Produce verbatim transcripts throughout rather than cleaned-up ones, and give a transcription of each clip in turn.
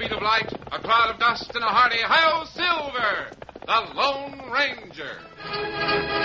speed of light, a cloud of dust, and a hearty Hi-Yo Silver, the Lone Ranger.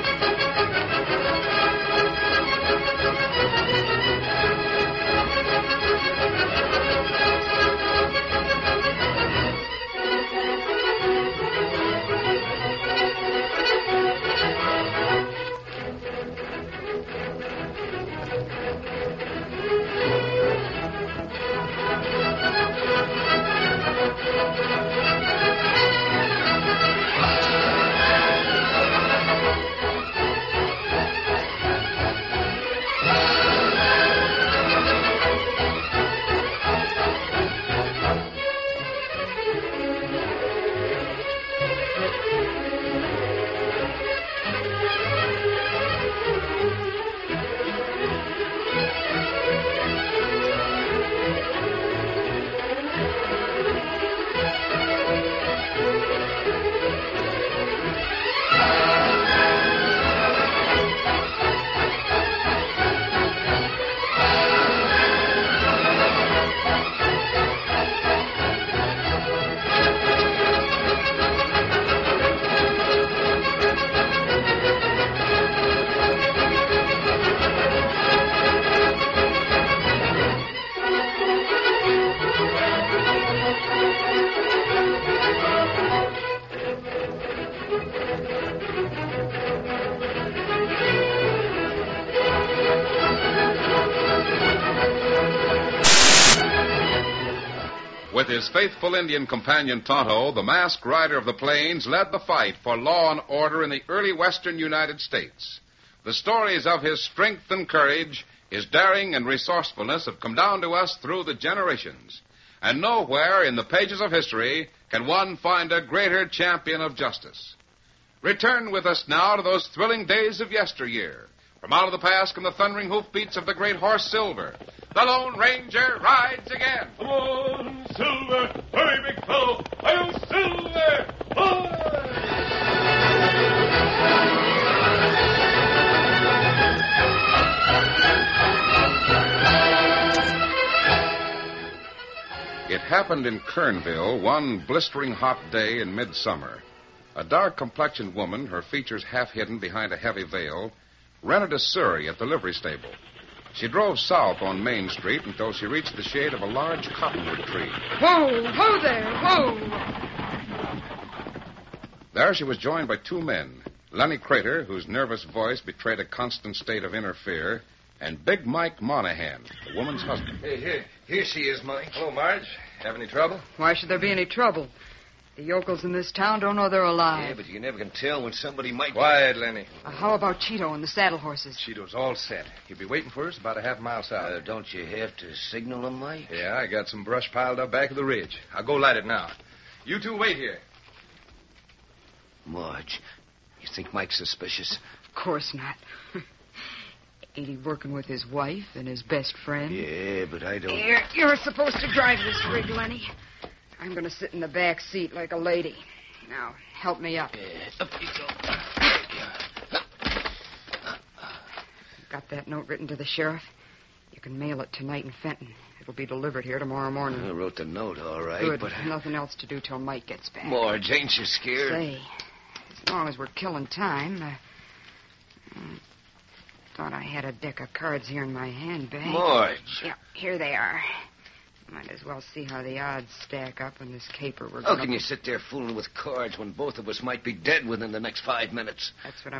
With his faithful Indian companion Tonto, the masked rider of the plains led the fight for law and order in the early western United States. The stories of his strength and courage, his daring and resourcefulness have come down to us through the generations. And nowhere in the pages of history can one find a greater champion of justice. Return with us now to those thrilling days of yesteryear. From out of the past come the thundering hoofbeats of the great horse Silver. The Lone Ranger rides again. Come on, Silver! Hurry, big fellow! Hi-Yo Silver! Hi! It happened in Kernville one blistering hot day in midsummer. A dark-complexioned woman, her features half hidden behind a heavy veil, rented a surrey at the livery stable. She drove south on Main Street until she reached the shade of a large cottonwood tree. Whoa, whoa there, whoa! There she was joined by two men, Lenny Crater, whose nervous voice betrayed a constant state of inner fear, and Big Mike Monahan, the woman's husband. Hey, here, here she is, Mike. Hello, Marge. Have any trouble? Why should there be any trouble? The yokels in this town don't know they're alive. Yeah, but you never can tell when somebody might... Quiet, Lenny. Uh, how about Cheeto and the saddle horses? Cheeto's all set. He'll be waiting for us about a half mile south. Uh, don't you have to signal him, Mike? Yeah, I got some brush piled up back of the ridge. I'll go light it now. You two wait here. Marge, you think Mike's suspicious? Of course not. Ain't he working with his wife and his best friend? Yeah, but I don't... You're, you're supposed to drive this rig, Lenny. I'm going to sit in the back seat like a lady. Now, help me up. Yeah, up you go. Got that note written to the sheriff? You can mail it tonight in Fenton. It'll be delivered here tomorrow morning. I wrote the note, all right, Good. but... Nothing else to do till Mike gets back. Marge, ain't you scared? Say, as long as we're killing time, uh, I thought I had a deck of cards here in my handbag. Marge. Yeah, here they are. Might as well see how the odds stack up in this caper we're How gonna... can you sit there fooling with cards when both of us might be dead within the next five minutes? That's what I'm...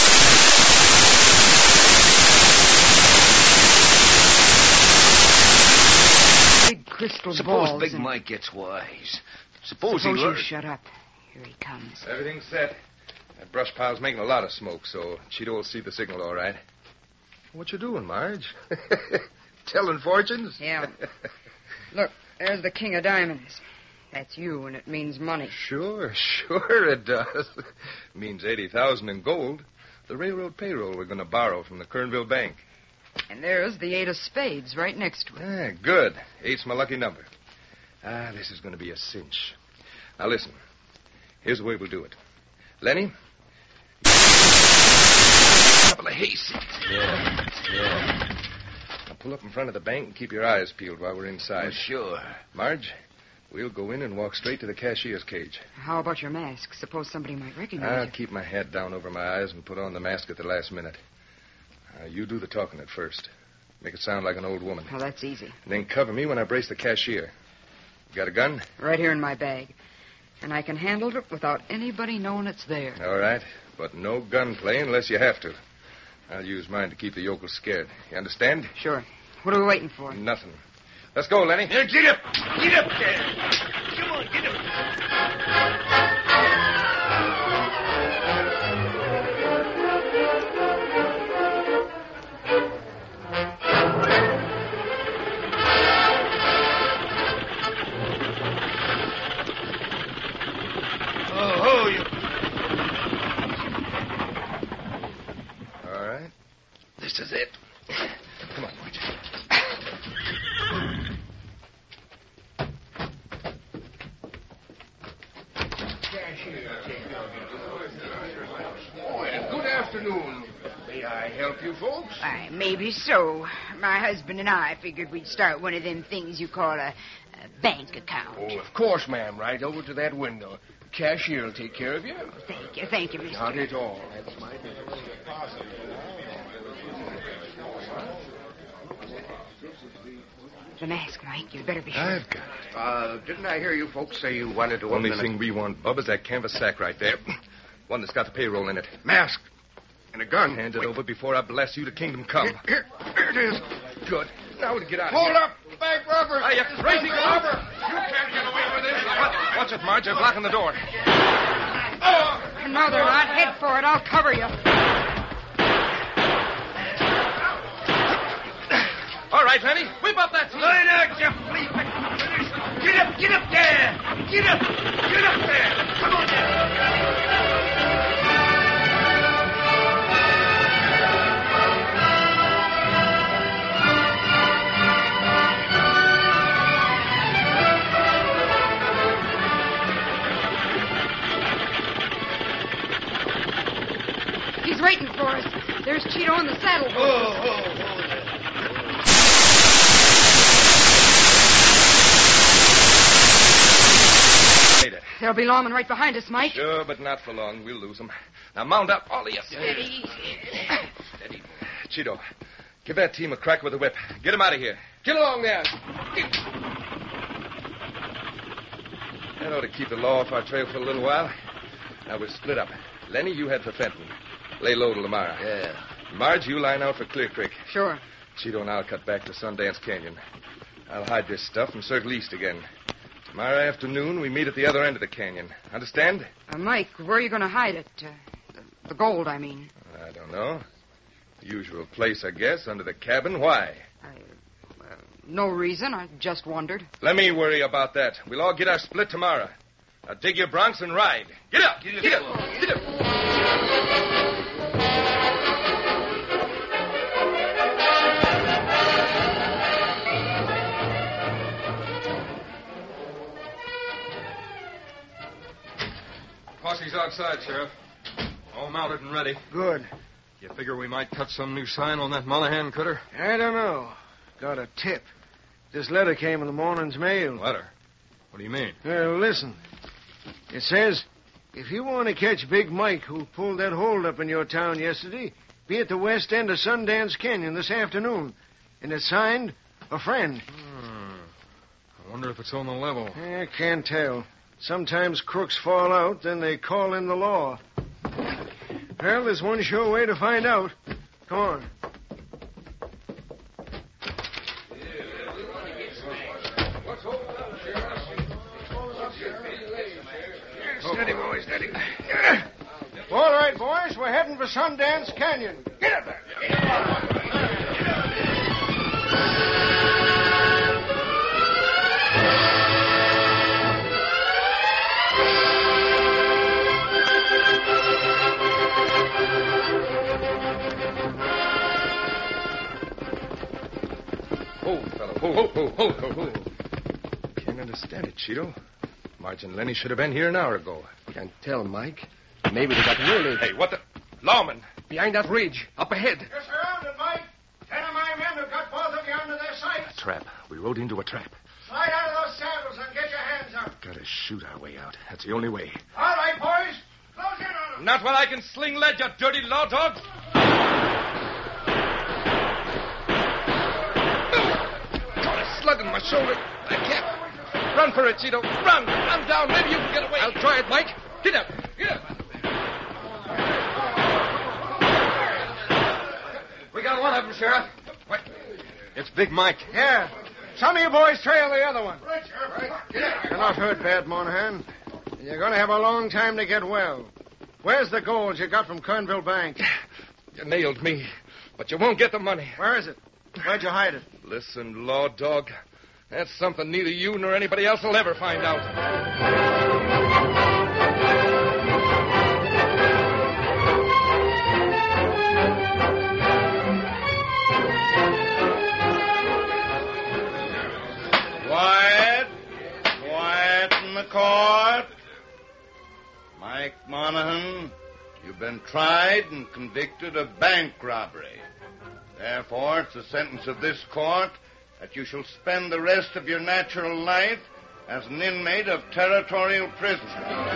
Big crystal Suppose balls Big and... Mike gets wise. Suppose, Suppose he you learns... shut up. Here he comes. Everything's set. That brush pile's making a lot of smoke, so Cheeto will see the signal all right. What you doing, Marge? Telling fortunes? Yeah. Look, there's the king of diamonds. That's you, and it means money. Sure, sure it does. Means eighty thousand in gold. The railroad payroll we're going to borrow from the Kernville Bank. And there's the eight of spades right next to it. Ah, good. Eight's my lucky number. Ah, this is going to be a cinch. Now, listen. Here's the way we'll do it. Lenny? A couple of hay seats. Yeah, yeah. Now, pull up in front of the bank and keep your eyes peeled while we're inside. Oh, sure. Marge, We'll go in and walk straight to the cashier's cage. How about your mask? Suppose somebody might recognize I'll you. keep my hat down over my eyes and put on the mask at the last minute. Uh, you do the talking at first. Make it sound like an old woman. Well, that's easy. And then cover me when I brace the cashier. You got a gun? Right here in my bag. And I can handle it without anybody knowing it's there. All right. But no gunplay unless you have to. I'll use mine to keep the yokels scared. You understand? Sure. What are we waiting for? Nothing. Let's go, Lenny. Here, get up! Get up there! Come on, get up! Oh, ho, you... All right. This is it. Come on, Marge. Good afternoon. May I help you folks? Why, maybe so. My husband and I figured we'd start one of them things you call a, a bank account. Oh, of course, ma'am. Right over to that window. The cashier will take care of you. Thank you, thank you, mister. Not at all. That's my business. The mask, Mike. You'd better be sure. I've got it. Uh, didn't I hear you folks say you wanted to Only open thing a... we want, Bub, is that canvas sack right there. One that's got the payroll in it. mask and a gun? Hand it Wait. over before I bless you to kingdom come. Here, here it is. Good. Now to get out of Hold here. up! Bank robbers! Are you crazy, Bank Glover? You can't get away with this. Watch it, Marge. They're blocking the door. Oh! No, they're not. Head for it. I'll cover you. All right, Lenny. Whip up that team. Line out, you flea. Get up, get up there! Get up! Get up there! Come on there! He's waiting for us. There's Cheeto in the saddle. Oh, oh, oh. Made it. There'll be lawmen right behind us, Mike. Sure, but not for long. We'll lose them. Now mount up, all of you. Steady. Steady. Cheeto, give that team a crack with the whip. Get them out of here. Get along there. That ought to keep the law off our trail for a little while. Now we'll split up. Lenny, you head for Fenton. Lay low till tomorrow. Yeah. Marge, you line out for Clear Creek. Sure. Cheeto and I'll cut back to Sundance Canyon. I'll hide this stuff and circle east again. Tomorrow afternoon, we meet at the other end of the canyon. Understand? Uh, Mike, where are you going to hide it? Uh, the, the gold, I mean. I don't know. Usual place, I guess, under the cabin. Why? I, uh, no reason. I just wondered. Let me worry about that. We'll all get our split tomorrow. Now dig your broncs and ride. Get up! Get, get up! Get up! Posse's outside, Sheriff. All mounted and ready. Good. You figure we might cut some new sign on that Mullahan critter? I don't know. Got a tip. This letter came in the morning's mail. Letter? What do you mean? Well, listen. It says, if you want to catch Big Mike, who pulled that holdup in your town yesterday, be at the west end of Sundance Canyon this afternoon. And it's signed, a friend. Hmm. I wonder if it's on the level. I can't tell. Sometimes crooks fall out, then they call in the law. Well, there's one sure way to find out. Come on. Steady, boys, steady. All right, boys, we're heading for Sundance Canyon. Get up there. Hold, fellow. Hold, hold, hold, hold, hold. Can't understand it, Cheeto. Marge and Lenny should have been here an hour ago. Can't tell, Mike. Maybe they got nearly Hey, what the... Lawman! behind that ridge, up ahead. You're surrounded, Mike. Ten of my men have got both of you under their sights. Trap. We rode into a trap. Slide out of those saddles and get your hands shoot our way out. That's the only way. All right, boys. Close in on them. Not while I can sling lead, you dirty law dogs. Got a slug in my shoulder. I can't. Run for it, Cheeto. Run. I'm down. Maybe you can get away. I'll try it, Mike. Get up. Get up. We got one of them, Sheriff. What? It's Big Mike. Yeah. Some of you boys trail the other one. Right, Sheriff. Right. Get out. You're not hurt bad, Monahan. You're going to have a long time to get well. Where's the gold you got from Kernville Bank? You nailed me, but you won't get the money. Where is it? Where'd you hide it? Listen, law dog. That's something neither you nor anybody else will ever find out. Quiet. Quiet in the court. Mike Monahan, you've been tried and convicted of bank robbery. Therefore, it's the sentence of this court that you shall spend the rest of your natural life as an inmate of territorial prison.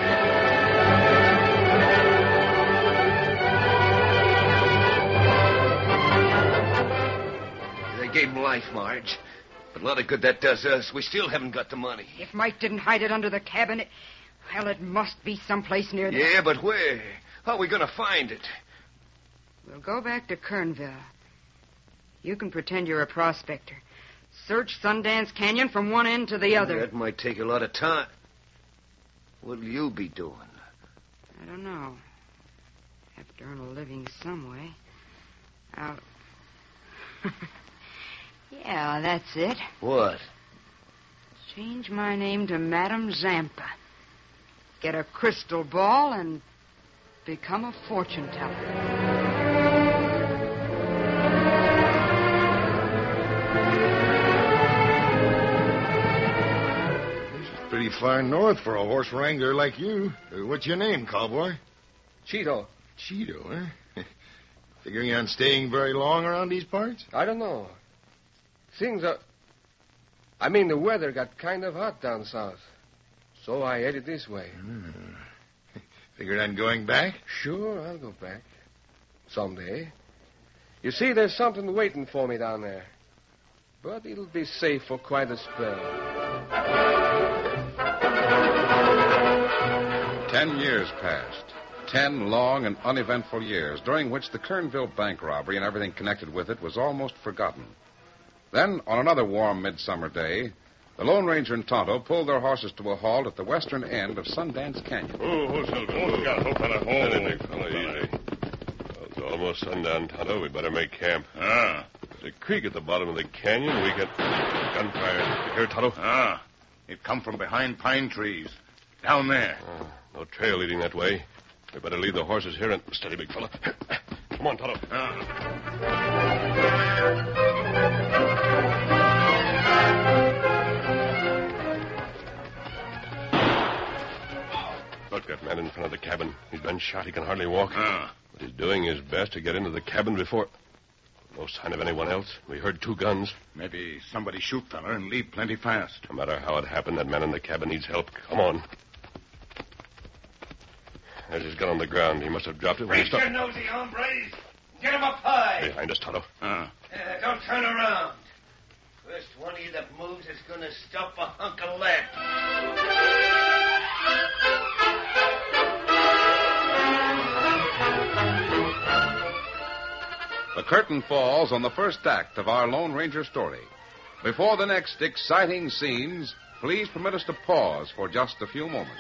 They gave him life, Marge. But a lot of good that does us. We still haven't got the money. If Mike didn't hide it under the cabin, it, well, it must be someplace near there. Yeah, but where? How are we going to find it? We'll go back to Kernville. You can pretend you're a prospector. Search Sundance Canyon from one end to the other. That might take a lot of time. What'll you be doing? I don't know. Have to earn a living some way. I'll... yeah, that's it. What? Change my name to Madame Zampa. Get a crystal ball and become a fortune teller. Pretty far north for a horse wrangler like you. Uh, What's your name, cowboy? Cheeto. Cheeto, eh? Figuring on staying very long around these parts? I don't know. Things are... I mean, the weather got kind of hot down south. So I headed this way. Hmm. Figured on going back? Sure, I'll go back. Someday. You see, there's something waiting for me down there. But it'll be safe for quite a spell. Ten years passed. Ten long and uneventful years, during which the Kernville bank robbery and everything connected with it was almost forgotten. Then, on another warm midsummer day, the Lone Ranger and Tonto pulled their horses to a halt at the western end of Sundance Canyon. Oh, oh, Silver. Oh, God. Oh, fella. Oh, easy, big fella, easy. Well, it's almost sundown, Tonto. We better make camp. Ah. There's a creek at the bottom of the canyon. We can... Gunfire. You hear, Tonto? Ah. It come from behind pine trees. Down there. Uh, no trail leading that way. We better leave the horses here and... Steady, big fella. Come on, Tonto. Look, that man in front of the cabin. He's been shot. He can hardly walk. Ah. But he's doing his best to get into the cabin before... No sign of anyone else. We heard two guns. Maybe somebody shoot fella and leave plenty fast. No matter how it happened, that man in the cabin needs help. Come on. There's his gun on the ground. He must have dropped it when he Raise your stopped. nosy hombres. Get him up high. Behind us, Tonto. Ah. Uh, don't turn around. First one of you that moves is going to stop a hunk of lead. The curtain falls on the first act of our Lone Ranger story. Before the next exciting scenes, please permit us to pause for just a few moments.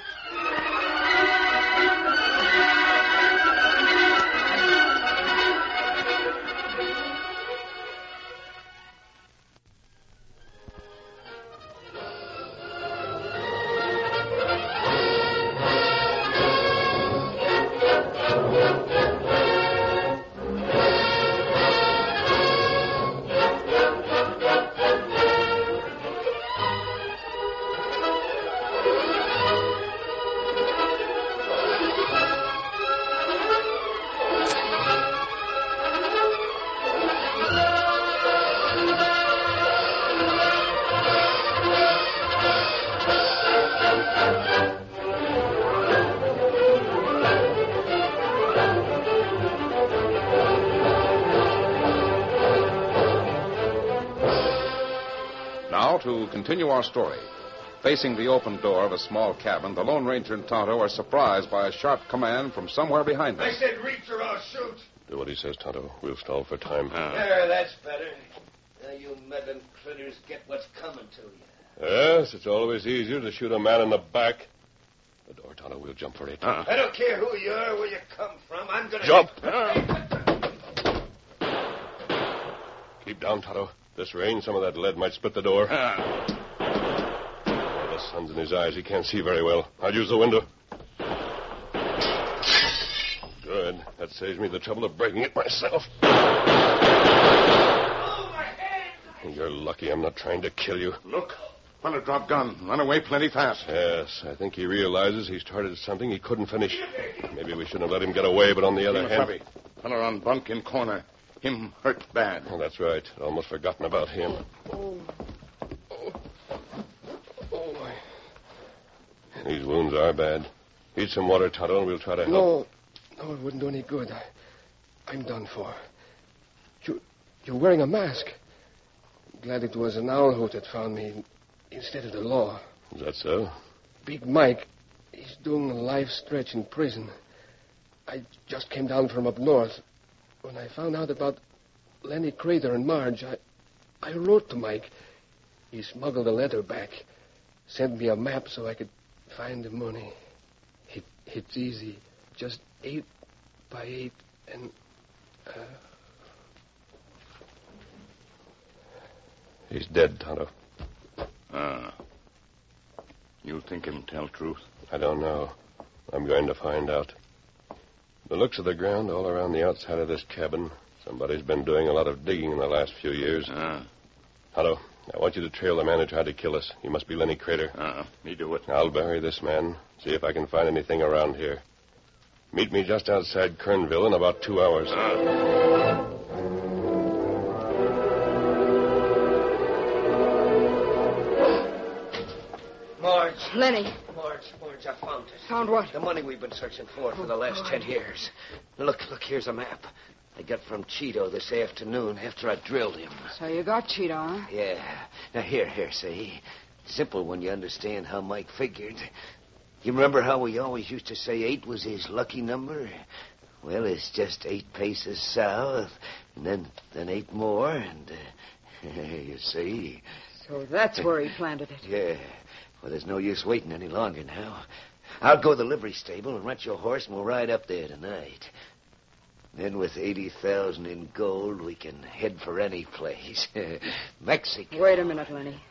Now, to continue our story. Facing the open door of a small cabin, the Lone Ranger and Tonto are surprised by a sharp command from somewhere behind them. I said reach or I'll shoot. Do what he says, Tonto. We'll stall for time. There, that's better. Now you meddling critters get what's coming to you. Yes, it's always easier to shoot a man in the back. The door, Tonto. We'll jump for it. I don't care who you are, where you come from. I'm going to... Jump! Keep down, Tonto. This rain, some of that lead might split the door. Ah. Oh, the sun's in his eyes. He can't see very well. I'll use the window. Good. That saves me the trouble of breaking it myself. Oh, my head! You're lucky I'm not trying to kill you. Look. Fella drop gun. Run away plenty fast. Yes, I think he realizes he started something he couldn't finish. Maybe we shouldn't have let him get away, but on the other hand... Fella, fella on bunk in corner. Him hurt bad. Oh, that's right. I'd almost forgotten about him. Oh. Oh. Oh, my. These wounds are bad. Eat some water, Tonto, and we'll try to help. No. No, it wouldn't do any good. I, I'm done for. You, you're wearing a mask. Glad it was an owl hoot that found me instead of the law. Is that so? Big Mike, he's doing a life stretch in prison. I just came down from up north. When I found out about Lenny Crater and Marge, I, I wrote to Mike. He smuggled a letter back, sent me a map so I could find the money. It, it's easy. Just eight by eight and... Uh... He's dead, Tonto. Ah. You think him tell truth? I don't know. I'm going to find out. The looks of the ground all around the outside of this cabin, somebody's been doing a lot of digging in the last few years. Ah. Tonto, I want you to trail the man who tried to kill us. He must be Lenny Crater. Ah, me do it. I'll bury this man, see if I can find anything around here. Meet me just outside Kernville in about two hours. Ah. Marge. Lenny. Marge, Marge, I found it. Found what? The money we've been searching for for the last ten years. Look, look, here's a map. I got from Cheeto this afternoon after I drilled him. So you got Cheeto, huh? Yeah. Now, here, here, see. Simple when you understand how Mike figured. You remember how we always used to say eight was his lucky number? Well, it's just eight paces south, and then, then eight more, and, uh, you see. So that's where he planted it. Yeah. Well, there's no use waiting any longer now. I'll go to the livery stable and rent your horse, and we'll ride up there tonight. Then with eighty thousand in gold, we can head for any place. Mexico. Wait a minute, Lenny.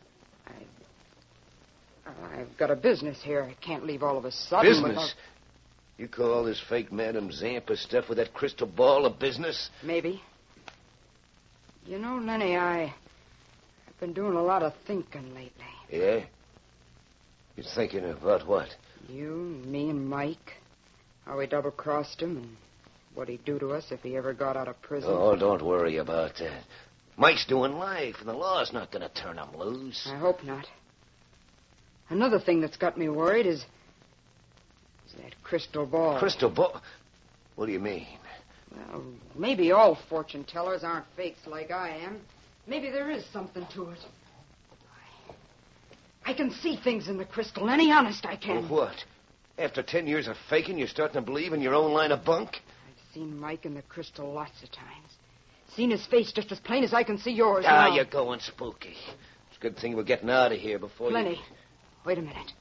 I, I've got a business here. I can't leave all of a sudden Business? without... You call this fake Madam Zampa stuff with that crystal ball a business? Maybe. You know, Lenny, I... I've been doing a lot of thinking lately. Yeah? You're thinking about what? You, me, and Mike. How we double-crossed him and what he'd do to us if he ever got out of prison. Oh, don't worry about that. Mike's doing life, and the law's not going to turn him loose. I hope not. Another thing that's got me worried is... is that crystal ball. Crystal ball? What do you mean? Well, maybe all fortune tellers aren't fakes like I am. Maybe there is something to it. I can see things in the crystal, Lenny. Honest, I can. Well, what? After ten years of faking, you're starting to believe in your own line of bunk? I've seen Mike in the crystal lots of times. Seen his face just as plain as I can see yours Ah, now. you're going spooky. It's a good thing we're getting out of here before Lenny, you... wait a minute.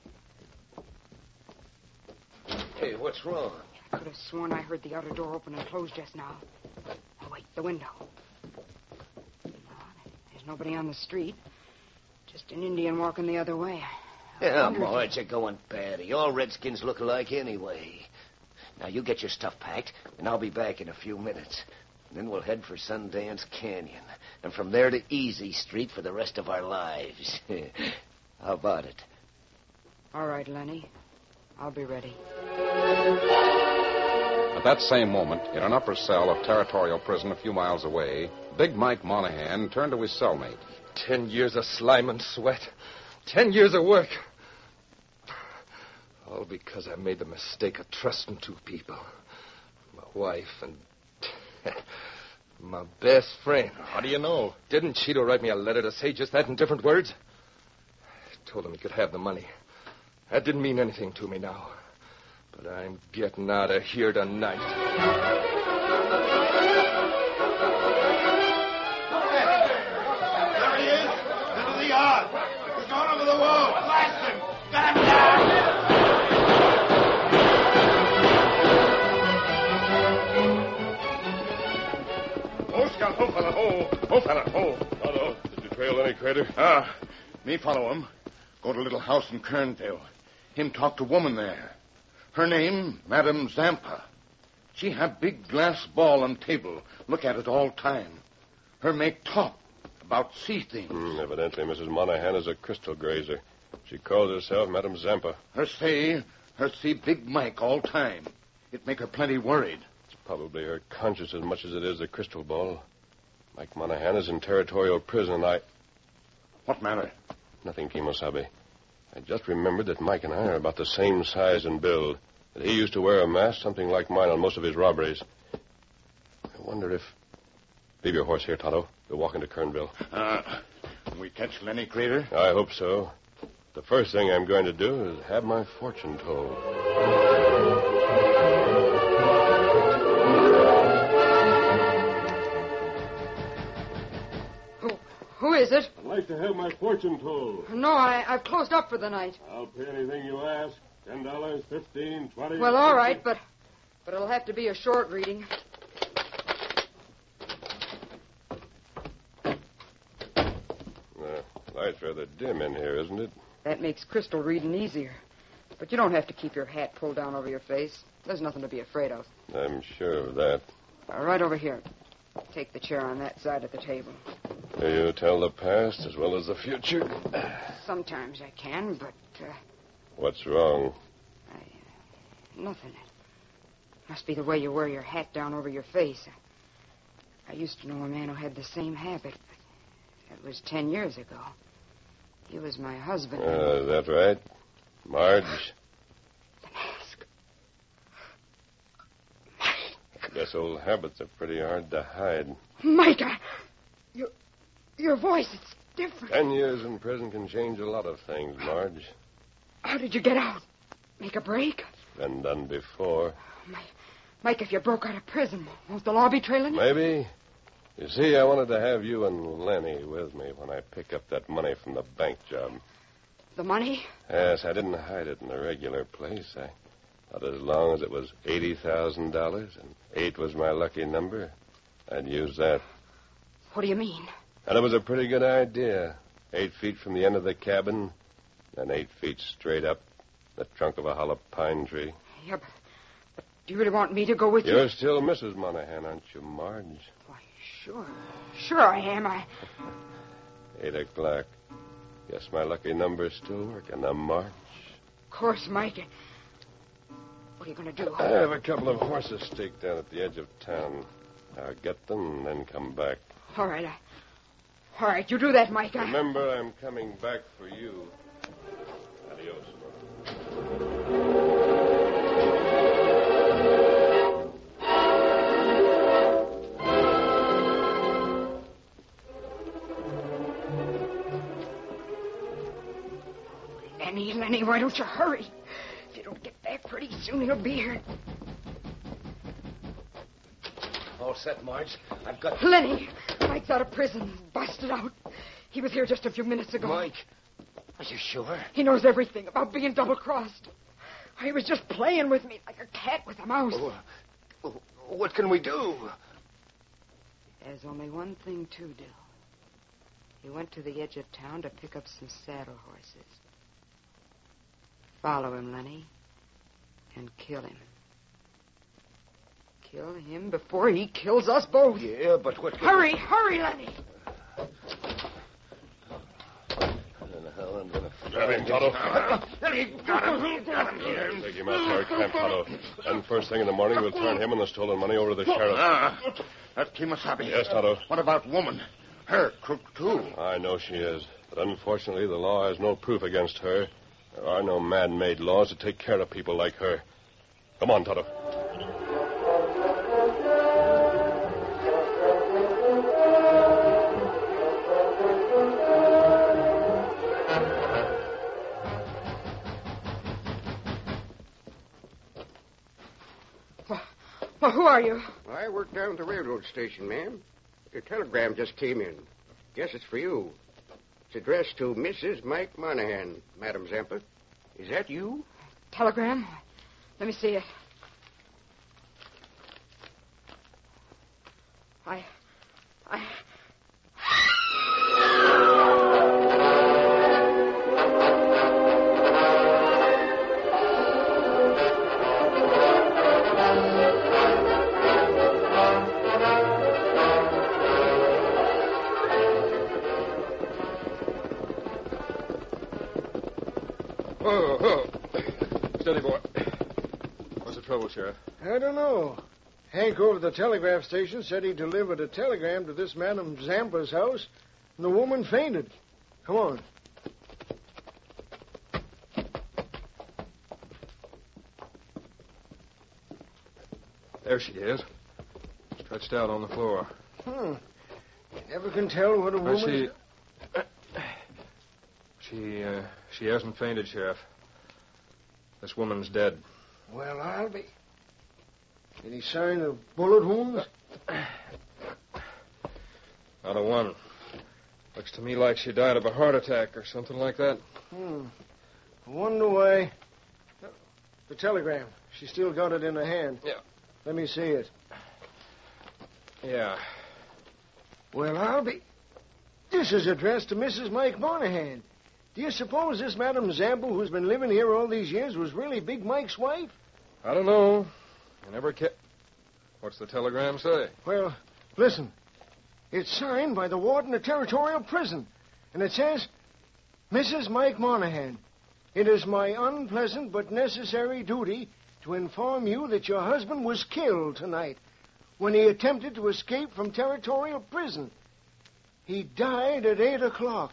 Hey, what's wrong? I could have sworn I heard the outer door open and close just now. Oh, wait, the window. No, there's nobody on the street. Just an Indian walking the other way. I Yeah, wonder if Marge, you're going batty. All redskins look alike anyway. Now, you get your stuff packed, and I'll be back in a few minutes. Then we'll head for Sundance Canyon, and from there to Easy Street for the rest of our lives. How about it? All right, Lenny. I'll be ready. At that same moment, in an upper cell of Territorial Prison a few miles away, Big Mike Monahan turned to his cellmate. Ten years of slime and sweat. Ten years of work. All because I made the mistake of trusting two people. My wife and... My best friend. How do you know? Didn't Cheeto write me a letter to say just that in different words? I told him he could have the money. That didn't mean anything to me now. But I'm getting out of here tonight. There he is. Into the yard. He's gone over the wall. Blast him. Got him down. Oh, Scout. Oh, fella. Oh, oh, fella. Oh. Tonto, did you trail any crater? Ah, me follow him. Go to little house in Kernville. Him talk to woman there. Her name, Madame Zampa. She have big glass ball on table. Look at it all time. Her make talk about sea things. Hmm, evidently, Missus Monahan is a crystal grazer. She calls herself Madame Zampa. Her say, her see Big Mike all time. It make her plenty worried. It's probably her conscience as much as it is the crystal ball. Mike Monahan is in territorial prison. I... What matter? Nothing, Kimosabe. I just remembered that Mike and I are about the same size and build. That he used to wear a mask, something like mine, on most of his robberies. I wonder if... Leave your horse here, Tonto. We'll walk into Kernville. Uh, we catch Lenny Crater? I hope so. The first thing I'm going to do is have my fortune told. Who, who is it? I'd like to have my fortune told. No, I, I've closed up for the night. I'll pay anything you ask. Ten dollars, fifteen, twenty. Well, all right, but but it'll have to be a short reading. The light's rather dim in here, isn't it? That makes crystal reading easier. But you don't have to keep your hat pulled down over your face. There's nothing to be afraid of. I'm sure of that. Uh, right over here. Take the chair on that side of the table. Do you tell the past as well as the future? Sometimes I can, but uh, What's wrong? I, uh, nothing. It must be the way you wear your hat down over your face. I, I used to know a man who had the same habit. That was ten years ago. He was my husband. Uh, is that right? Marge? The mask. I guess old habits are pretty hard to hide. Mike, I, your, your voice, it's different. Ten years in prison can change a lot of things, Marge. How did you get out? Make a break? Been done before. Mike, Mike, if you broke out of prison, won't the law be trailing you? Maybe. You see, I wanted to have you and Lenny with me when I pick up that money from the bank job. The money? Yes, I didn't hide it in the regular place. I thought as long as it was eighty thousand dollars and eight was my lucky number, I'd use that. What do you mean? And it was a pretty good idea. Eight feet from the end of the cabin, then eight feet straight up the trunk of a hollow pine tree. Yeah, but, but do you really want me to go with you? You're still Missus Monahan, aren't you, Marge? Why, sure. Sure I am. I... Eight o'clock. Guess my lucky number's still working. A March. Of course, Mike. What are you going to do? I have a couple of horses staked down at the edge of town. I'll get them and then come back. All right. I... All right, you do that, Mike. I... Remember, I'm coming back for you. Adios. Lenny, Lenny, why don't you hurry? If you don't get back pretty soon, he'll be here. All set, Marge. I've got... Lenny, Mike's out of prison. Busted out. He was here just a few minutes ago. Mike, are you sure? He knows everything about being double-crossed. He was just playing with me like a cat with a mouse. Oh, what can we do? There's only one thing to do. He went to the edge of town to pick up some saddle horses. Follow him, Lenny, and kill him. Kill him before he kills us both. Yeah, but what... Hurry, hurry, Lenny. Grab him, Tonto. Lenny, got him. Got him here. Take him out there at Camp Tonto. Then first thing in the morning, we'll turn him and the stolen money over to the sheriff. Ah, that's Kimasabi. Yes, Tonto. What about woman? Her crook, too. I know she is. But unfortunately, the law has no proof against her. There are no man-made laws to take care of people like her. Come on, Tonto. Oh, who are you? I work down at the railroad station, ma'am. Your telegram just came in. Guess it's for you. It's addressed to Missus Mike Monahan, Madam Zampa. Is that you? Telegram? Let me see it. I... I... Whoa, whoa. Steady, boy. What's the trouble, Sheriff? I don't know. Hank over at the telegraph station said he delivered a telegram to this Madam Zampa's house, and the woman fainted. Come on. There she is. Stretched out on the floor. Hmm. You never can tell what a woman... She... She, uh, she hasn't fainted, Sheriff. This woman's dead. Well, I'll be... Any sign of bullet wounds? Not a one. Looks to me like she died of a heart attack or something like that. Hmm. I wonder why... The telegram. She still got it in her hand. Yeah. Let me see it. Yeah. Well, I'll be... This is addressed to Missus Mike Monahan. Do you suppose this Madam Zampa, who's been living here all these years, was really Big Mike's wife? I don't know. I never kept... What's the telegram say? Well, listen. It's signed by the warden of Territorial Prison. And it says, Missus Mike Monahan, it is my unpleasant but necessary duty to inform you that your husband was killed tonight when he attempted to escape from Territorial Prison. He died at eight o'clock.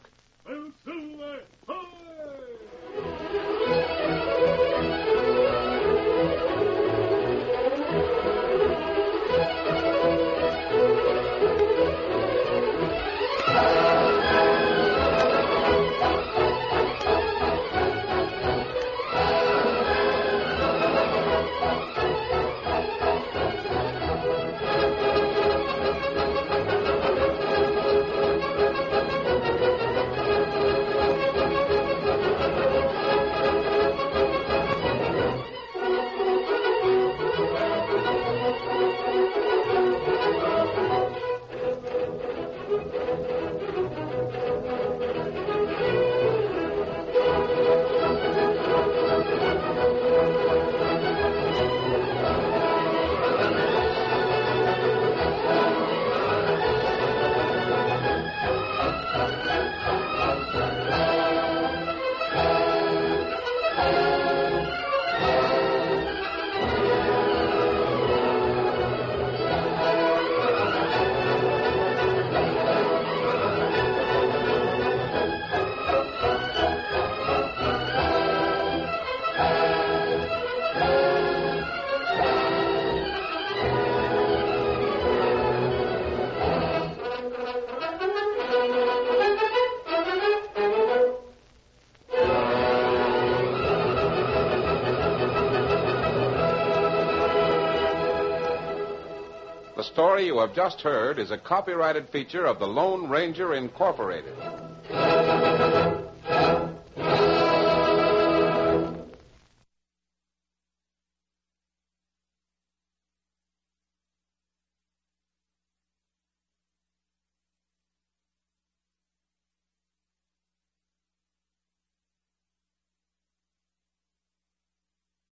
The story you have just heard is a copyrighted feature of the Lone Ranger Incorporated.